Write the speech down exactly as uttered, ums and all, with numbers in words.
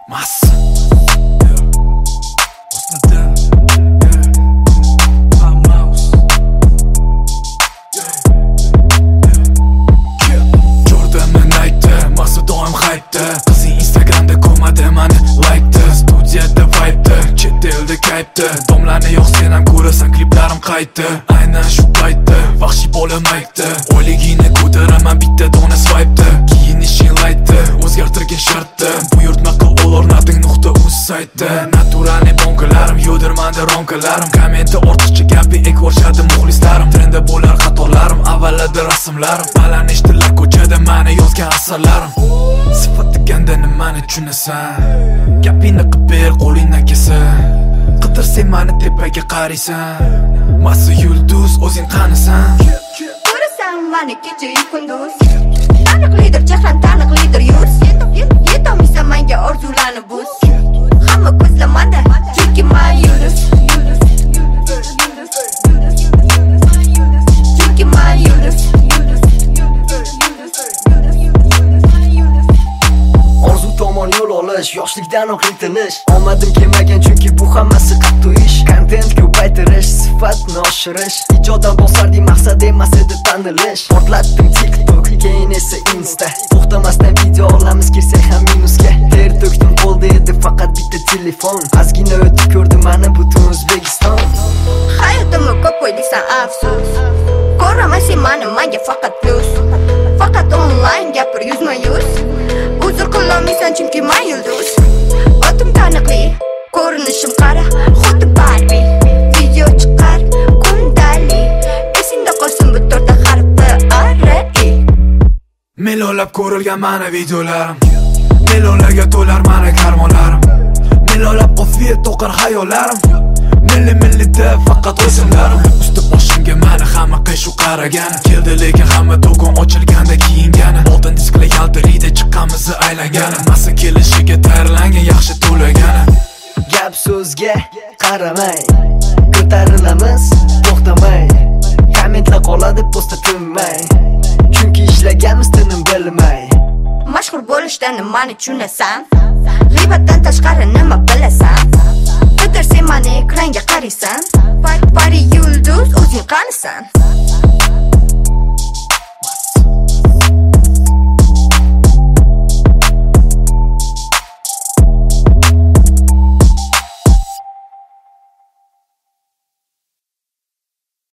Massa Jordanman aytdi, Massa doim hype'da. Qizi Instagramda ko'rmadi mani like'da. Studiyada vibe'da, chet elda kayfda. Domlarni yo'q sen ham ko'rasan, kliplarim qaytdi. Aynan shu paytda vahshiy bo'lamaydi. Oyligini ko'taraman bitta dona swipe'da. Kiyinishing lightda, o'zgartirgin shartda. Buyurtma qil o'lornating nuqta uz saytda. Naturalni bonkalarim, yo'dirmanda ronkalarim. Kommenti ortiqcha gapi ekvorishadi muxlislarim. Trendda bo'lar xatolarim, avvalida rasmlarim. Baland eshitilar ko'chada mani yozgan asarlarim. Sifat deganda nimani tushunasan? Gapingni qilib ber, qo'lingdan kelsa. Qidir sen mani tepaga qaraysan. Massa yulduz, o'zing qanisan? Ko'rasan mani kecha-yu kunduz. Taniqlidir chehran, taniqlidir yuz. Yetolmaysan menga orzularni buz. Hamma ko'zlamada, chunki men yulduz. Chunki men yulduz. Orzu tomon yo'l olish, yoshlikdanoq intilish. Omadim kelmagan chunki bu hammasi qattiq ish. Content ko'paytirish, sifatni oshirish. Ijoddan bosardi maqsad emas edi tanilish. Portlatdim TikTok, keyin esa Insta. To'xtamasdan video olamiz kelsak ham minusga. Ter to'kdim qoldi edi faqat bitta telefon. Ozgina o'tib ko'rdim mana butun O'zbekiston. Hayotimni ko'p qo'ydingsan afsus. Ko'raman sen mani, menga faqat plus. Faqat online gapir yuzma yuz. Uzr qilolmaysan chunki men yulduz. Otim taniqli, ko'rinishim qara, xuddi Barbie. Video chiqar, kundali. Esingda qolsin bu to'rtta harfli R I. Millionlab ko'rilgan mani videolarim. Millionlarga to'lar mani karmonlarim. Millionlab qofiya to'qar hayollarim. Milli millida faqat o'zimlarim. Usti boshimga mani hamma qiyshu qaragani. Keldi lekin hamma do'kon ochilganda kiyingani. Oldin display yaltiriyda chiqqanmiz aylangani. Massa kelishiga tayyorlangan yaxshi to'lagani. Gap so'zga qaramay, ko'tarilamiz to'xtamay. Kommentlar qoladi postda tinmay, chunki ishlaganmiz tinim bilmay. Mashhur bo'lishdan nimani tushunasan? G'iybatdan tashqari nima bilasan? Qidir sen mani ekranga qaraysan. Pari yulduz, o'zing qanisan?